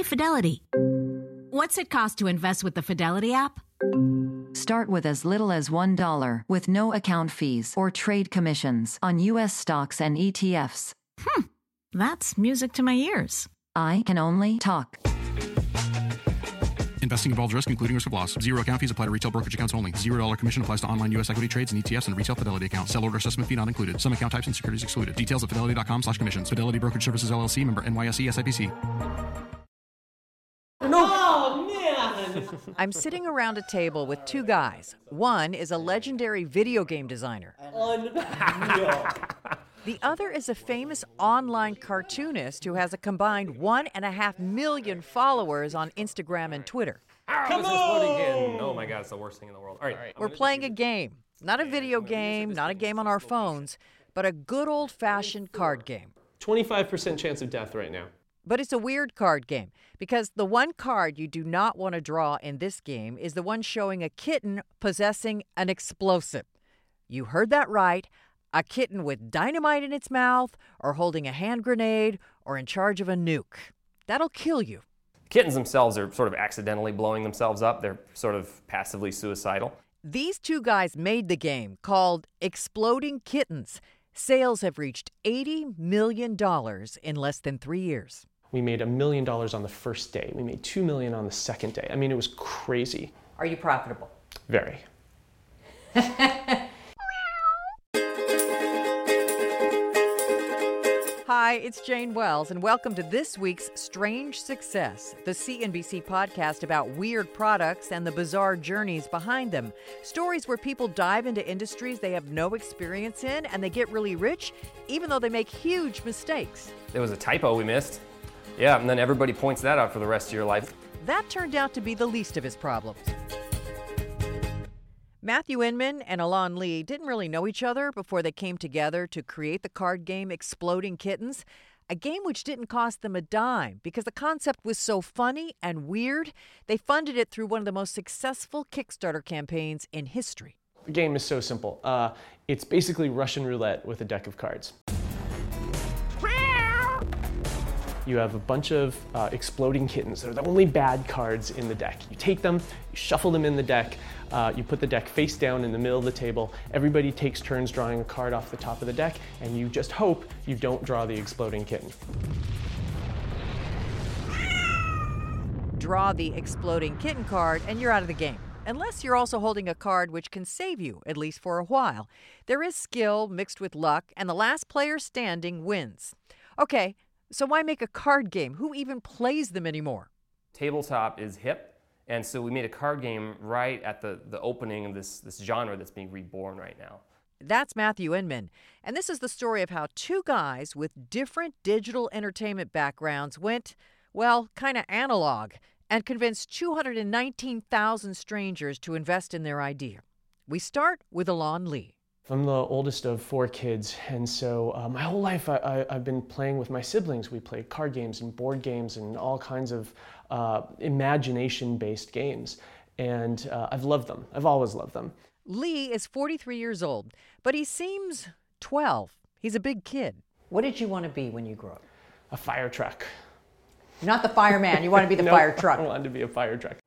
Fidelity. What's it cost to invest with the Fidelity app? Start with as little as $1 with no account fees or trade commissions on U.S. stocks and ETFs. That's music to my ears. I can only talk. Investing involves risk, including risk of loss. Zero account fees apply to retail brokerage accounts only. $0 commission applies to online U.S. equity trades and ETFs and retail Fidelity accounts. Sell order assessment fee not included. Some account types and securities excluded. Details at fidelity.com/commissions. Fidelity Brokerage Services, LLC, member NYSE, SIPC. Oh, man! I'm sitting around a table with two guys. One is a legendary video game designer. Unreal. The other is a famous online cartoonist who has a combined 1.5 million followers on Instagram and Twitter. Come on! Oh my God, it's the worst thing in the world. All right. We're playing a game. Not a video game, not a game on our phones, but a good old-fashioned card game. 25% chance of death right now. But it's a weird card game because the one card you do not want to draw in this game is the one showing a kitten possessing an explosive. You heard that right. A kitten with dynamite in its mouth, or holding a hand grenade, or in charge of a nuke. That'll kill you. Kittens themselves are sort of accidentally blowing themselves up. They're sort of passively suicidal. These two guys made the game called Exploding Kittens. Sales have reached $80 million in less than 3 years. We made $1 million on the first day. We made $2 million on the second day. I mean, it was crazy. Are you profitable? Very. Hi, it's Jane Wells, and welcome to this week's Strange Success, the CNBC podcast about weird products and the bizarre journeys behind them. Stories where people dive into industries they have no experience in, and they get really rich, even though they make huge mistakes. There was a typo we missed. Yeah, and then everybody points that out for the rest of your life. That turned out to be the least of his problems. Matthew Inman and Alon Lee didn't really know each other before they came together to create the card game Exploding Kittens, a game which didn't cost them a dime because the concept was so funny and weird, they funded it through one of the most successful Kickstarter campaigns in history. The game is so simple. It's basically Russian roulette with a deck of cards. You have a bunch of exploding kittens. They're the only bad cards in the deck. You take them, you shuffle them in the deck, you put the deck face down in the middle of the table. Everybody takes turns drawing a card off the top of the deck, and you just hope you don't draw the exploding kitten. Draw the Exploding Kitten card, and you're out of the game. Unless you're also holding a card which can save you, at least for a while. There is skill mixed with luck, and the last player standing wins. Okay. So why make a card game? Who even plays them anymore? Tabletop is hip, and so we made a card game right at the opening of this genre that's being reborn right now. That's Matthew Inman, and this is the story of how two guys with different digital entertainment backgrounds went, well, kind of analog, and convinced 219,000 strangers to invest in their idea. We start with Alon Lee. I'm the oldest of 4 kids, and so my whole life I've been playing with my siblings. We play card games and board games and all kinds of imagination-based games, and I've loved them. I've always loved them. Lee is 43 years old, but he seems 12. He's a big kid. What did you want to be when you grew up? A fire truck. Not the fireman. You want to be the No, fire truck. I wanted to be a fire truck.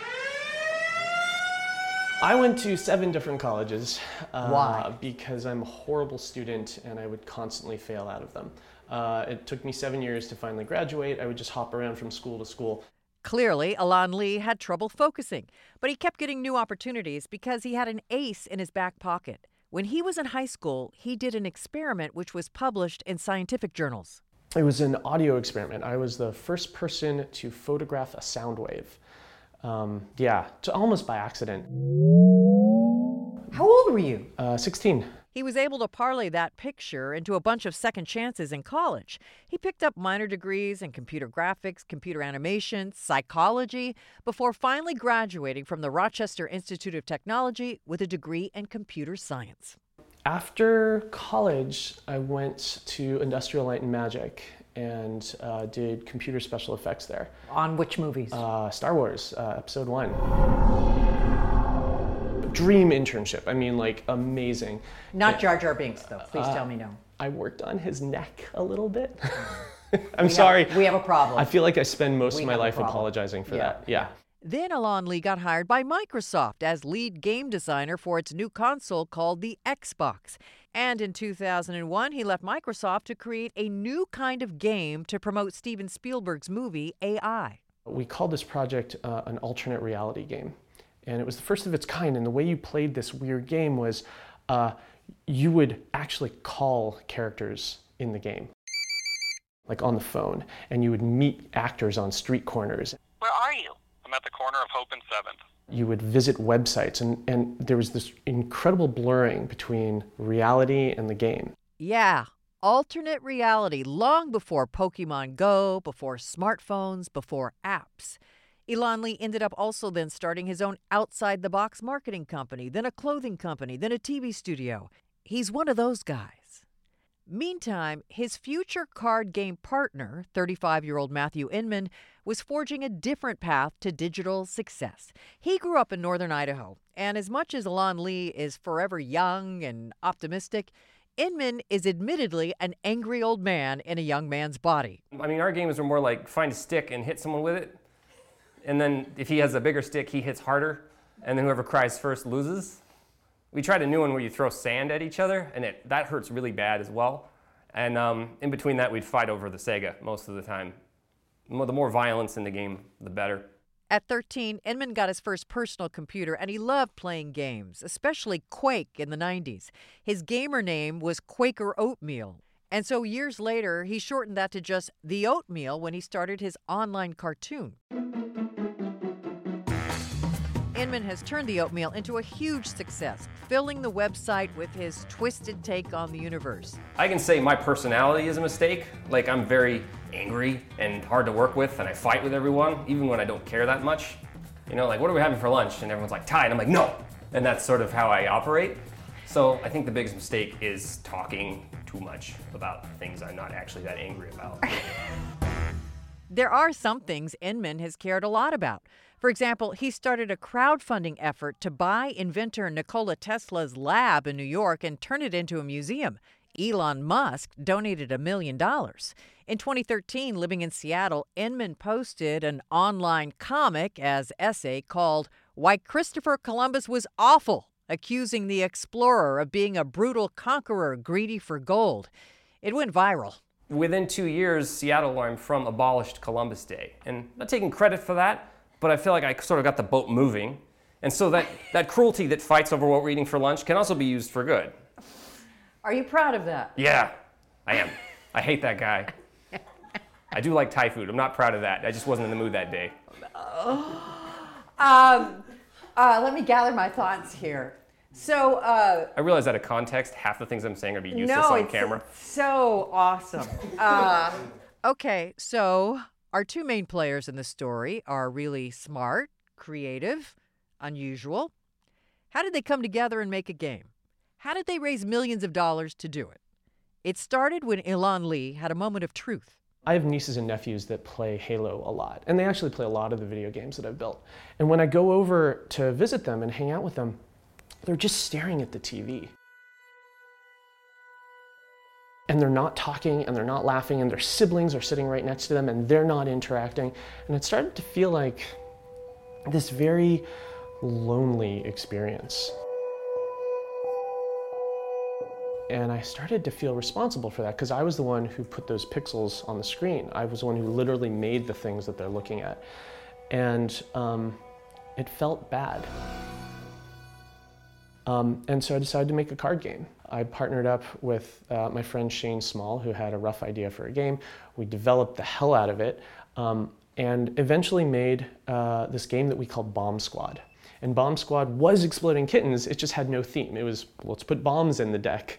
I went to 7 different colleges. Why? Because I'm a horrible student and I would constantly fail out of them. It took me 7 years to finally graduate. I would just hop around from school to school. Clearly, Alon Lee had trouble focusing, but he kept getting new opportunities because he had an ace in his back pocket. When he was in high school, he did an experiment which was published in scientific journals. It was an audio experiment. I was the first person to photograph a sound wave. Almost by accident. How old were you? 16. He was able to parlay that picture into a bunch of second chances in college. He picked up minor degrees in computer graphics, computer animation, psychology, before finally graduating from the Rochester Institute of Technology with a degree in computer science. After college, I went to Industrial Light and Magic and did computer special effects there. On which movies? Star Wars, Episode 1. Dream internship. I mean, like, amazing. Not Jar Jar Binks, though. Please tell me no. I worked on his neck a little bit. I'm sorry. We have a problem. I feel like I spend most We of my have a life problem. apologizing for that. Yeah. Then Alon Lee got hired by Microsoft as lead game designer for its new console called the Xbox. And in 2001, he left Microsoft to create a new kind of game to promote Steven Spielberg's movie AI. We called this project an alternate reality game. And it was the first of its kind. And the way you played this weird game was you would actually call characters in the game, like on the phone. And you would meet actors on street corners. Where are you? I'm at the corner of Hope and 7th. You would visit websites, and there was this incredible blurring between reality and the game. Yeah, alternate reality long before Pokemon Go, before smartphones, before apps. Alon Lee ended up also then starting his own outside-the-box marketing company, then a clothing company, then a TV studio. He's one of those guys. Meantime, his future card game partner, 35-year-old Matthew Inman, was forging a different path to digital success. He grew up in northern Idaho, and as much as Alon Lee is forever young and optimistic, Inman is admittedly an angry old man in a young man's body. I mean, our games are more like find a stick and hit someone with it. And then if he has a bigger stick, he hits harder. And then whoever cries first loses. We tried a new one where you throw sand at each other, and that hurts really bad as well. And in between that, we'd fight over the Sega most of the time. The more violence in the game, the better. At 13, Inman got his first personal computer, and he loved playing games, especially Quake in the 90s. His gamer name was Quaker Oatmeal. And so years later, he shortened that to just The Oatmeal when he started his online cartoon. Inman has turned The Oatmeal into a huge success, filling the website with his twisted take on the universe. I can say my personality is a mistake. Like, I'm very angry and hard to work with, and I fight with everyone, even when I don't care that much. You know, like, what are we having for lunch? And everyone's like, Thai, and I'm like, no! And that's sort of how I operate. So I think the biggest mistake is talking too much about things I'm not actually that angry about. There are some things Inman has cared a lot about. For example, he started a crowdfunding effort to buy inventor Nikola Tesla's lab in New York and turn it into a museum. Elon Musk donated $1 million. In 2013, living in Seattle, Inman posted an online comic as essay called Why Christopher Columbus Was Awful, accusing the explorer of being a brutal conqueror greedy for gold. It went viral. Within 2 years, Seattle, where I'm from, abolished Columbus Day. And I'm not taking credit for that, but I feel like I sort of got the boat moving. And so that cruelty that fights over what we're eating for lunch can also be used for good. Are you proud of that? Yeah, I am. I hate that guy. I do like Thai food. I'm not proud of that. I just wasn't in the mood that day. Let me gather my thoughts here. So, I realize out of context, half the things I'm saying are being useless on camera. So awesome. Okay, so our two main players in the story are really smart, creative, unusual. How did they come together and make a game? How did they raise millions of dollars to do it? It started when Alon Lee had a moment of truth. I have nieces and nephews that play Halo a lot, and they actually play a lot of the video games that I've built. And when I go over to visit them and hang out with them, they're just staring at the TV. And they're not talking, and they're not laughing, and their siblings are sitting right next to them, and they're not interacting. And it started to feel like this very lonely experience. And I started to feel responsible for that because I was the one who put those pixels on the screen. I was the one who literally made the things that they're looking at. And it felt bad. And so I decided to make a card game. I partnered up with my friend Shane Small, who had a rough idea for a game. We developed the hell out of it and eventually made this game that we called Bomb Squad. And Bomb Squad was Exploding Kittens, it just had no theme. It was, let's put bombs in the deck.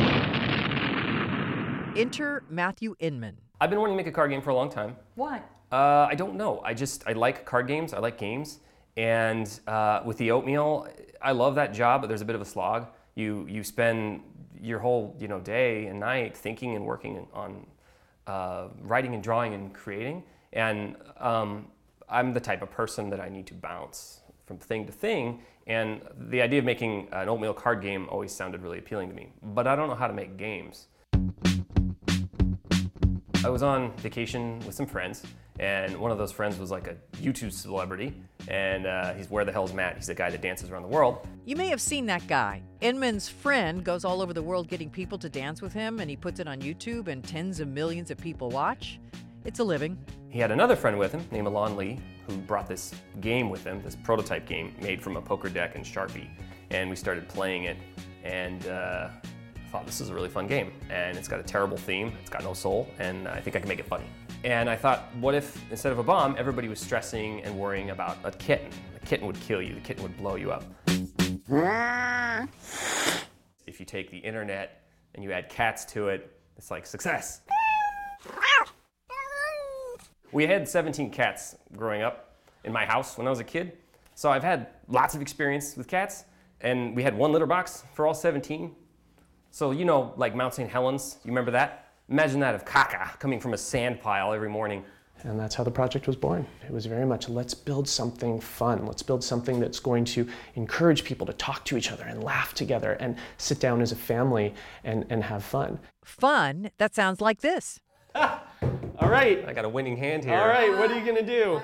Enter Matthew Inman. I've been wanting to make a card game for a long time. Why? I don't know. I like card games. I like games. And with the Oatmeal, I love that job, but there's a bit of a slog. You spend your whole day and night thinking and working on writing and drawing and creating. And I'm the type of person that I need to bounce from thing to thing. And the idea of making an Oatmeal card game always sounded really appealing to me. But I don't know how to make games. I was on vacation with some friends, and one of those friends was like a YouTube celebrity, and he's Where the Hell's Matt? He's the guy that dances around the world. You may have seen that guy. Inman's friend goes all over the world getting people to dance with him, and he puts it on YouTube, and tens of millions of people watch. It's a living. He had another friend with him named Alon Lee, who brought this game with him, this prototype game made from a poker deck and Sharpie, and we started playing it, and thought this is a really fun game, and it's got a terrible theme, it's got no soul, and I think I can make it funny. And I thought, what if instead of a bomb, everybody was stressing and worrying about a kitten? The kitten would kill you, the kitten would blow you up. If you take the internet and you add cats to it, it's like success. We had 17 cats growing up in my house when I was a kid, so I've had lots of experience with cats, and we had one litter box for all 17. So you know, like Mount St. Helens, you remember that? Imagine that of caca coming from a sand pile every morning. And that's how the project was born. It was very much, let's build something fun. Let's build something that's going to encourage people to talk to each other and laugh together and sit down as a family and have fun. Fun? That sounds like this. All right. I got a winning hand here. All right, what are you gonna do?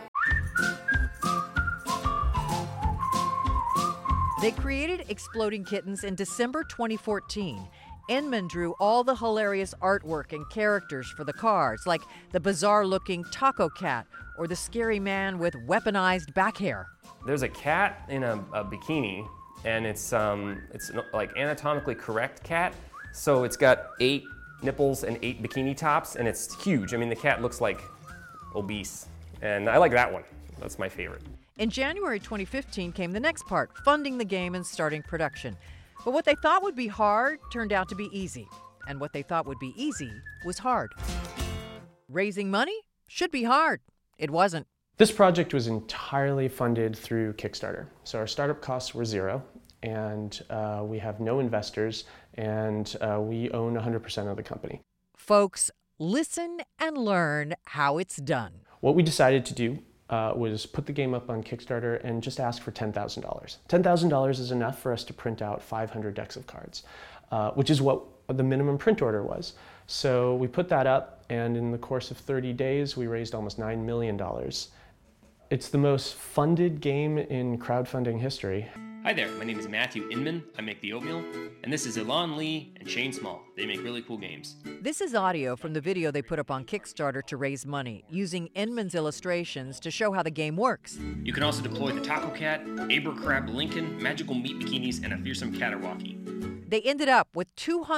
They created Exploding Kittens in December 2014. Inman drew all the hilarious artwork and characters for the cards, like the bizarre-looking taco cat or the scary man with weaponized back hair. There's a cat in a bikini, and it's like anatomically correct cat, so it's got 8 nipples and 8 bikini tops, and it's huge. I mean, the cat looks like obese, and I like that one. That's my favorite. In January 2015 came the next part, funding the game and starting production. But what they thought would be hard turned out to be easy. And what they thought would be easy was hard. Raising money should be hard. It wasn't. This project was entirely funded through Kickstarter. So our startup costs were 0, and we have no investors, and we own 100% of the company. Folks, listen and learn how it's done. What we decided to do was put the game up on Kickstarter and just ask for $10,000. $10,000 is enough for us to print out 500 decks of cards, which is what the minimum print order was. So we put that up, and in the course of 30 days, we raised almost $9 million. It's the most funded game in crowdfunding history. Hi there, my name is Matthew Inman. I make the oatmeal, and this is Alon Lee and Shane Small. They make really cool games. This is audio from the video they put up on Kickstarter to raise money, using Inman's illustrations to show how the game works. You can also deploy the Taco Cat, Abercrab Lincoln, magical meat bikinis, and a fearsome Catarwalkie. They ended up with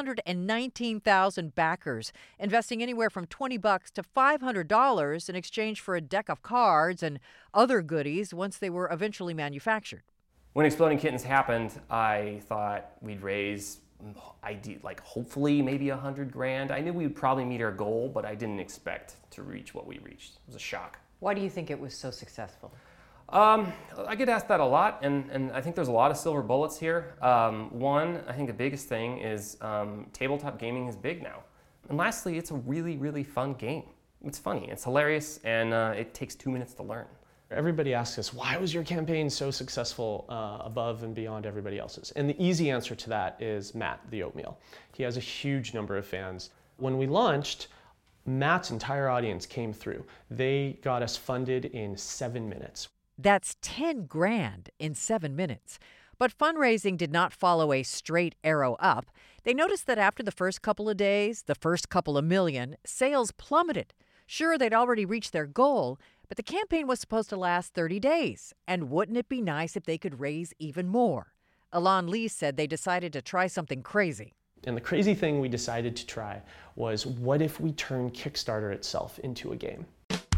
219,000 backers, investing anywhere from $20 to $500 in exchange for a deck of cards and other goodies once they were eventually manufactured. When Exploding Kittens happened, I thought we'd raise, hopefully maybe $100,000. I knew we would probably meet our goal, but I didn't expect to reach what we reached. It was a shock. Why do you think it was so successful? I get asked that a lot, and I think there's a lot of silver bullets here. One, I think the biggest thing is tabletop gaming is big now. And lastly, it's a really, really fun game. It's funny, it's hilarious, and it takes 2 minutes to learn. Everybody asks us, why was your campaign so successful above and beyond everybody else's? And the easy answer to that is Matt, the oatmeal. He has a huge number of fans. When we launched, Matt's entire audience came through. They got us funded in 7 minutes. That's $10,000 in 7 minutes. But fundraising did not follow a straight arrow up. They noticed that after the first couple of days, the first couple of million, sales plummeted. Sure, they'd already reached their goal, but the campaign was supposed to last 30 days. And wouldn't it be nice if they could raise even more? Alon Lee said they decided to try something crazy. And the crazy thing we decided to try was, what if we turn Kickstarter itself into a game?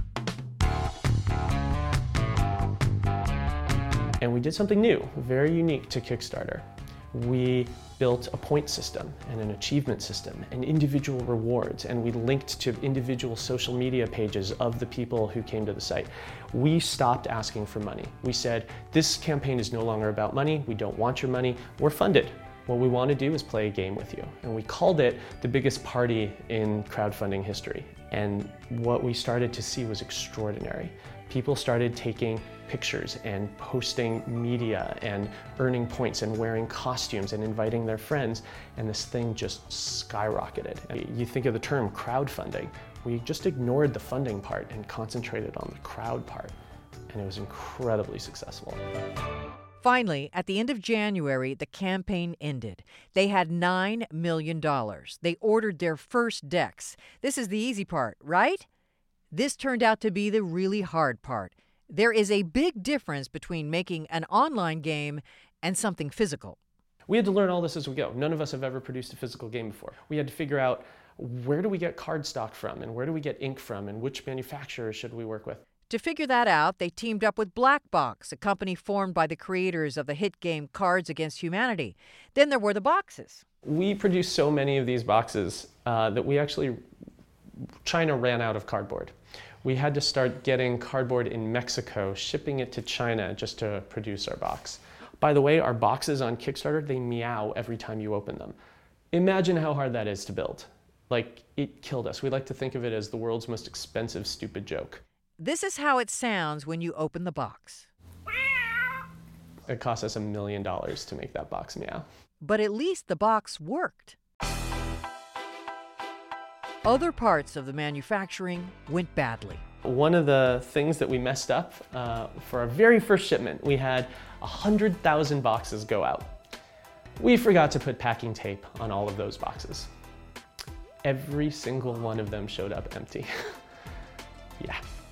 And we did something new, very unique to Kickstarter. We built a point system and an achievement system and individual rewards, and we linked to individual social media pages of the people who came to the site. We stopped asking for money. We said, this campaign is no longer about money. We don't want your money. We're funded. What we want to do is play a game with you. And we called it the biggest party in crowdfunding history. And what we started to see was extraordinary. People started taking pictures and posting media and earning points and wearing costumes and inviting their friends, and this thing just skyrocketed. You think of the term crowdfunding. We just ignored the funding part and concentrated on the crowd part, and it was incredibly successful. Finally, at the end of January, the campaign ended. They had $9 million. They ordered their first decks. This is the easy part, right? This turned out to be the really hard part. There is a big difference between making an online game and something physical. We had to learn all this as we go. None of us have ever produced a physical game before. We had to figure out, where do we get cardstock from, and where do we get ink from, and which manufacturer should we work with? To figure that out, they teamed up with Black Box, a company formed by the creators of the hit game Cards Against Humanity. Then there were the boxes. We produced so many of these boxes that China ran out of cardboard. We had to start getting cardboard in Mexico, shipping it to China just to produce our box. By the way, our boxes on Kickstarter, they meow every time you open them. Imagine how hard that is to build. Like, it killed us. We like to think of it as the world's most expensive, stupid joke. This is how it sounds when you open the box. It cost us $1 million to make that box meow. But at least the box worked. Other parts of the manufacturing went badly. One of the things that we messed up for our very first shipment, we had 100,000 boxes go out. We forgot to put packing tape on all of those boxes. Every single one of them showed up empty. Yeah.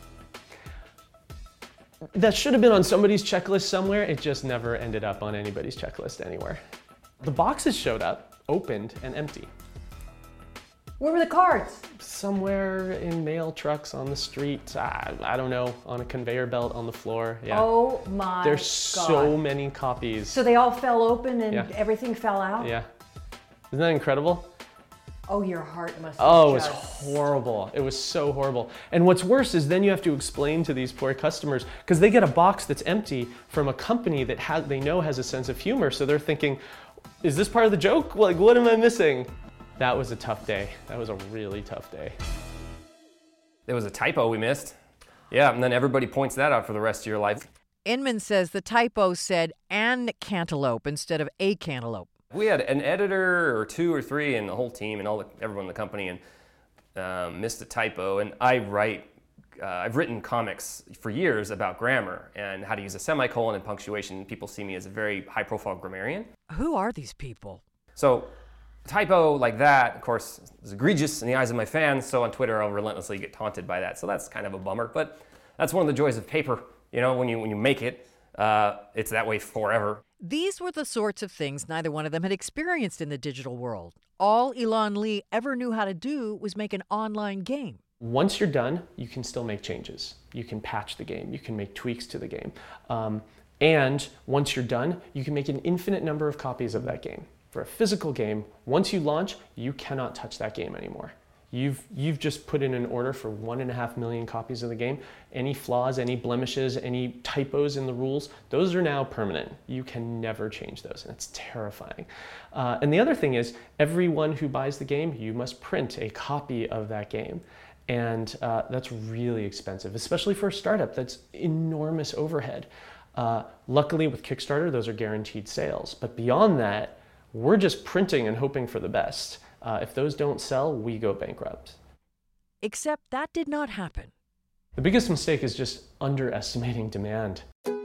That should have been on somebody's checklist somewhere. It just never ended up on anybody's checklist anywhere. The boxes showed up, opened, and empty. Where were the cards? Somewhere in mail trucks on the street. I don't know, on a conveyor belt on the floor. Yeah. Oh my God. There's so many copies. So they all fell open and everything fell out? Yeah. Isn't that incredible? Oh, your heart must have Oh, it was horrible. It was so horrible. And what's worse is then you have to explain to these poor customers, because they get a box that's empty from a company that they know has a sense of humor. So they're thinking, is this part of the joke? Like, what am I missing? That was a tough day. That was a really tough day. There was a typo we missed. Yeah, and then everybody points that out for the rest of your life. Inman says the typo said "an cantaloupe" instead of "a cantaloupe." We had an editor or two or three and the whole team and everyone in the company and missed a typo. And I've written comics for years about grammar and how to use a semicolon and punctuation. People see me as a very high-profile grammarian. Who are these people? So typo like that, of course, is egregious in the eyes of my fans, so on Twitter I'll relentlessly get taunted by that. So that's kind of a bummer, but that's one of the joys of paper. You know, when you make it, it's that way forever. These were the sorts of things neither one of them had experienced in the digital world. All Elan Lee ever knew how to do was make an online game. Once you're done, you can still make changes. You can patch the game. You can make tweaks to the game. And once you're done, you can make an infinite number of copies of that game. For a physical game, once you launch, you cannot touch that game anymore. You've just put in an order for 1.5 million copies of the game. Any flaws, any blemishes, any typos in the rules, those are now permanent. You can never change those, and it's terrifying. And the other thing is, everyone who buys the game, you must print a copy of that game. And that's really expensive, especially for a startup. That's enormous overhead. Luckily with Kickstarter, those are guaranteed sales. But beyond that, we're just printing and hoping for the best. If those don't sell, we go bankrupt. Except that did not happen. The biggest mistake is just underestimating demand.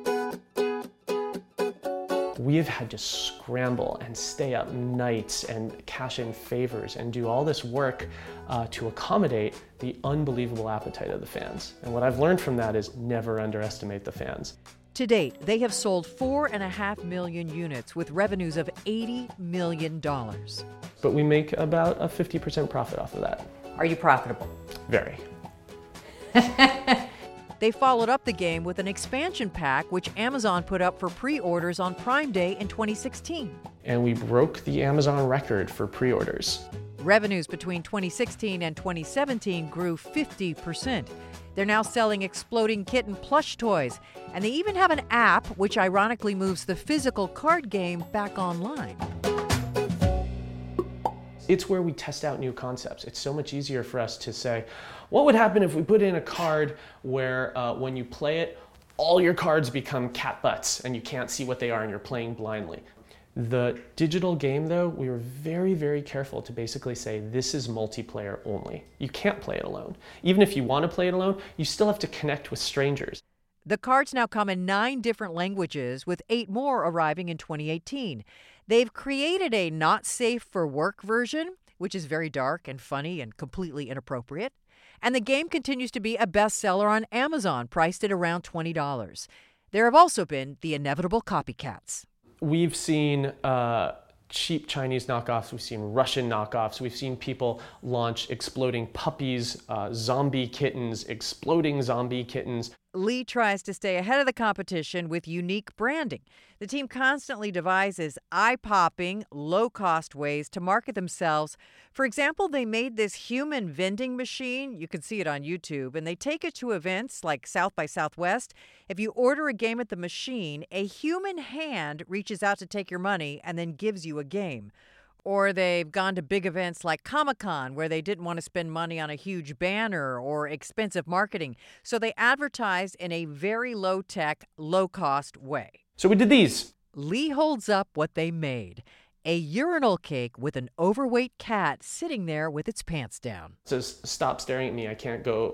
We have had to scramble and stay up nights and cash in favors and do all this work to accommodate the unbelievable appetite of the fans. And what I've learned from that is never underestimate the fans. To date, they have sold 4.5 million units with revenues of $80 million. But we make about a 50% profit off of that. Are you profitable? Very. They followed up the game with an expansion pack, which Amazon put up for pre-orders on Prime Day in 2016. And we broke the Amazon record for pre-orders. Revenues between 2016 and 2017 grew 50%. They're now selling Exploding Kitten plush toys, and they even have an app which ironically moves the physical card game back online. It's where we test out new concepts. It's so much easier for us to say, what would happen if we put in a card where when you play it, all your cards become cat butts and you can't see what they are and you're playing blindly. The digital game, though, we were very, very careful to basically say this is multiplayer only. You can't play it alone. Even if you want to play it alone, you still have to connect with strangers. The cards now come in 9 different languages, with 8 more arriving in 2018. They've created a not safe for work version, which is very dark and funny and completely inappropriate. And the game continues to be a bestseller on Amazon, priced at around $20. There have also been the inevitable copycats. We've seen cheap Chinese knockoffs, we've seen Russian knockoffs, we've seen people launch exploding puppies, zombie kittens, exploding zombie kittens. Lee tries to stay ahead of the competition with unique branding. The team constantly devises eye-popping, low-cost ways to market themselves. For example, they made this human vending machine. You can see it on YouTube, and they take it to events like South by Southwest. If you order a game at the machine, a human hand reaches out to take your money and then gives you a game. Or they've gone to big events like Comic-Con, where they didn't want to spend money on a huge banner or expensive marketing. So they advertised in a very low-tech, low-cost way. So we did these. Lee holds up what they made. A urinal cake with an overweight cat sitting there with its pants down. It says, stop staring at me, I can't go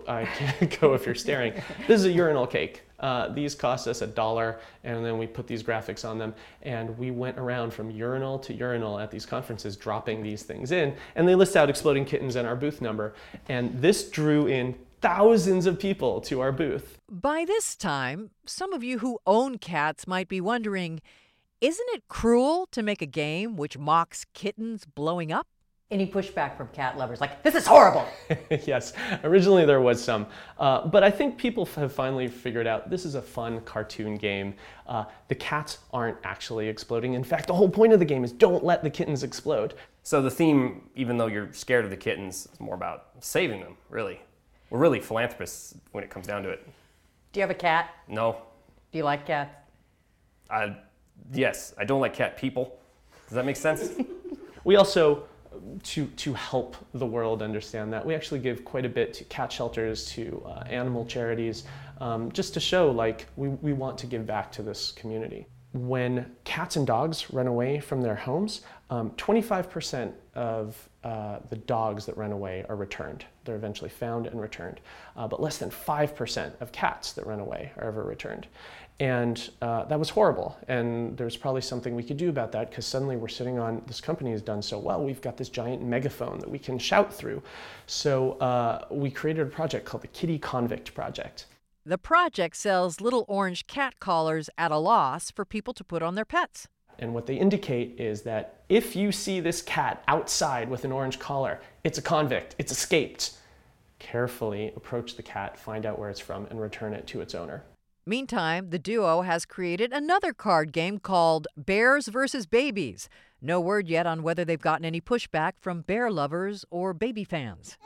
if you're staring. This is a urinal cake. These cost us $1, and then we put these graphics on them, and we went around from urinal to urinal at these conferences dropping these things in, and they list out Exploding Kittens and our booth number, and this drew in thousands of people to our booth. By this time, some of you who own cats might be wondering, isn't it cruel to make a game which mocks kittens blowing up? Any pushback from cat lovers, like, this is horrible? Yes, originally there was some, but I think people have finally figured out this is a fun cartoon game. The cats aren't actually exploding. In fact, the whole point of the game is don't let the kittens explode. So the theme, even though you're scared of the kittens, is more about saving them, really. We're really philanthropists when it comes down to it. Do you have a cat? No. Do you like cats? Yes, I don't like cat people. Does that make sense? We also, to help the world understand that, we actually give quite a bit to cat shelters, to animal charities, just to show like we want to give back to this community. When cats and dogs run away from their homes, 25% of the dogs that run away are returned. They're eventually found and returned. But less than 5% of cats that run away are ever returned. And that was horrible. And there's probably something we could do about that, because suddenly we're sitting on, this company has done so well, we've got this giant megaphone that we can shout through. So we created a project called the Kitty Convict Project. The project sells little orange cat collars at a loss for people to put on their pets. And what they indicate is that if you see this cat outside with an orange collar, it's a convict, it's escaped. Carefully approach the cat, find out where it's from, and return it to its owner. Meantime, the duo has created another card game called Bears vs. Babies. No word yet on whether they've gotten any pushback from bear lovers or baby fans.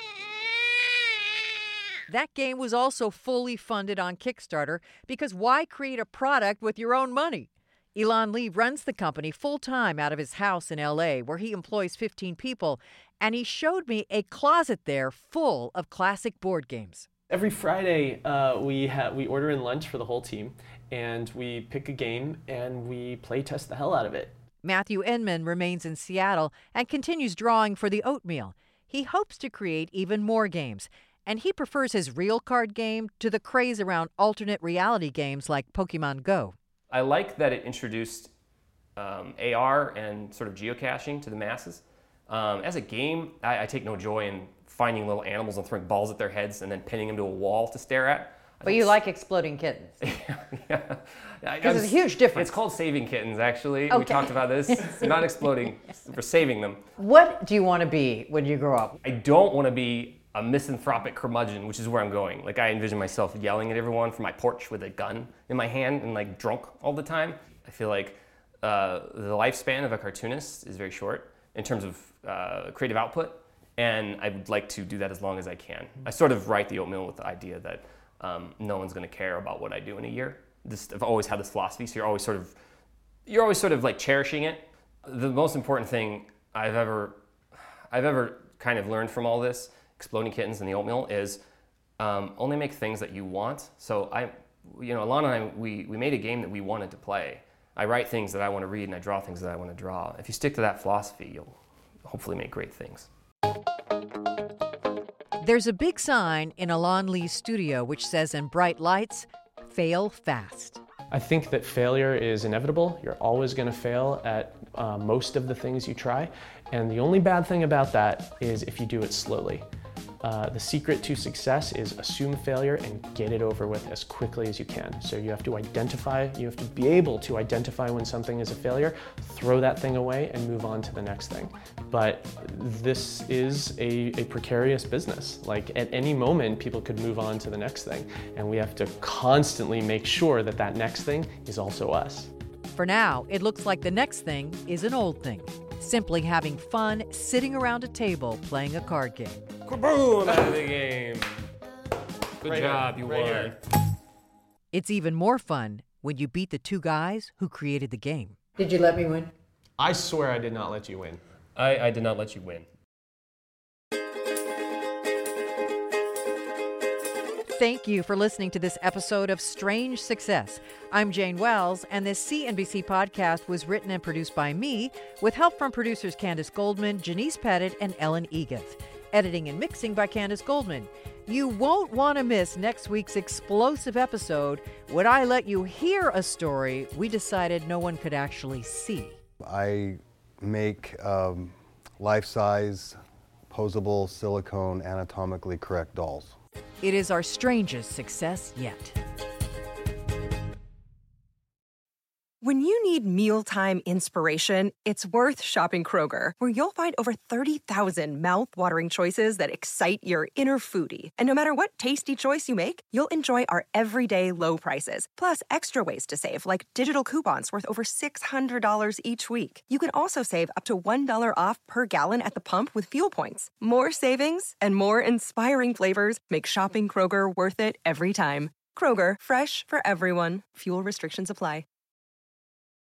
That game was also fully funded on Kickstarter, because why create a product with your own money? Elon Lee runs the company full-time out of his house in L.A., where he employs 15 people, and he showed me a closet there full of classic board games. Every Friday, we order in lunch for the whole team, and we pick a game, and we play test the hell out of it. Matthew Inman remains in Seattle and continues drawing for the Oatmeal. He hopes to create even more games, and he prefers his real card game to the craze around alternate reality games like Pokemon Go. I like that it introduced AR and sort of geocaching to the masses. As a game, I take no joy in finding little animals and throwing balls at their heads and then pinning them to a wall to stare at. But you like exploding kittens. Yeah. Because there's a huge difference. It's called saving kittens, actually. Okay. We talked about this. It's not exploding. We're saving them. What do you want to be when you grow up? I don't want to be a misanthropic curmudgeon, which is where I'm going. Like, I envision myself yelling at everyone from my porch with a gun in my hand and like drunk all the time. I feel like the lifespan of a cartoonist is very short in terms of creative output, and I would like to do that as long as I can. I sort of write the Oatmeal with the idea that no one's going to care about what I do in a year. I've always had this philosophy, so you're always sort of like cherishing it. The most important thing I've ever kind of learned from all this, Exploding Kittens and the Oatmeal, is only make things that you want. So Alana and I, we made a game that we wanted to play. I write things that I want to read and I draw things that I want to draw. If you stick to that philosophy, you'll hopefully make great things. There's a big sign in Alon Lee's studio which says in bright lights, "Fail fast." I think that failure is inevitable. You're always going to fail at most of the things you try. And the only bad thing about that is if you do it slowly. The secret to success is assume failure and get it over with as quickly as you can. So you have to be able to identify when something is a failure, throw that thing away and move on to the next thing. But this is a precarious business. Like at any moment, people could move on to the next thing. And we have to constantly make sure that that next thing is also us. For now, it looks like the next thing is an old thing. Simply having fun sitting around a table playing a card game. Kaboom! Out of the game. Good job, you won. It's even more fun when you beat the two guys who created the game. Did you let me win? I swear I did not let you win. I did not let you win. Thank you for listening to this episode of Strange Success. I'm Jane Wells, and this CNBC podcast was written and produced by me, with help from producers Candace Goldman, Janice Pettit, and Ellen Egath. Editing and mixing by Candace Goldman. You won't want to miss next week's explosive episode. Would I let you hear a story we decided no one could actually see? I make life-size, posable, silicone, anatomically correct dolls. It is our strangest success yet. When you need mealtime inspiration, it's worth shopping Kroger, where you'll find over 30,000 mouth-watering choices that excite your inner foodie. And no matter what tasty choice you make, you'll enjoy our everyday low prices, plus extra ways to save, like digital coupons worth over $600 each week. You can also save up to $1 off per gallon at the pump with fuel points. More savings and more inspiring flavors make shopping Kroger worth it every time. Kroger, fresh for everyone. Fuel restrictions apply.